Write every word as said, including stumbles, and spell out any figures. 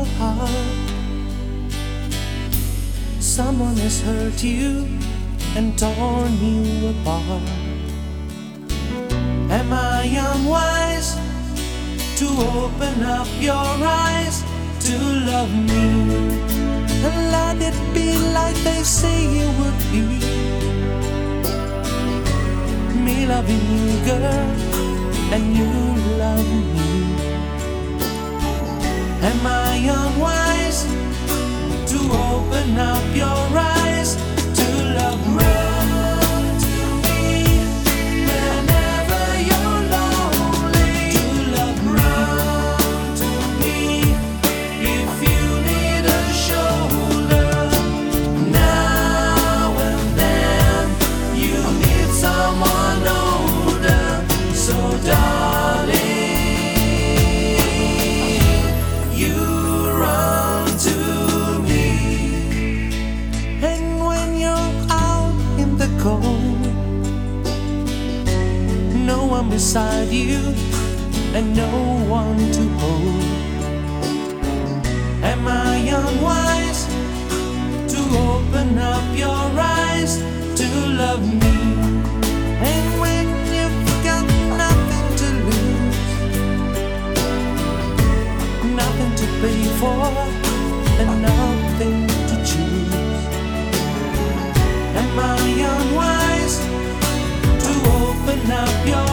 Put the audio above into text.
heart. Someone has hurt you and torn you apart. Am I unwise to open up your eyes to love me and let it be like they say it would be? Me loving you, girl, and you love me. Am I unwise to open up your eyes to love me? Run to me whenever you're lonely. To love, run to me if you need a shoulder. Now and then you need someone older. So darling, you run to me. And when you're out in the cold, no one beside you and no one to hold. Am I unwise to open up your eyes to love me? And when you've got nothing to lose, nothing to pay for, and nothing to choose, am I unwise to open up your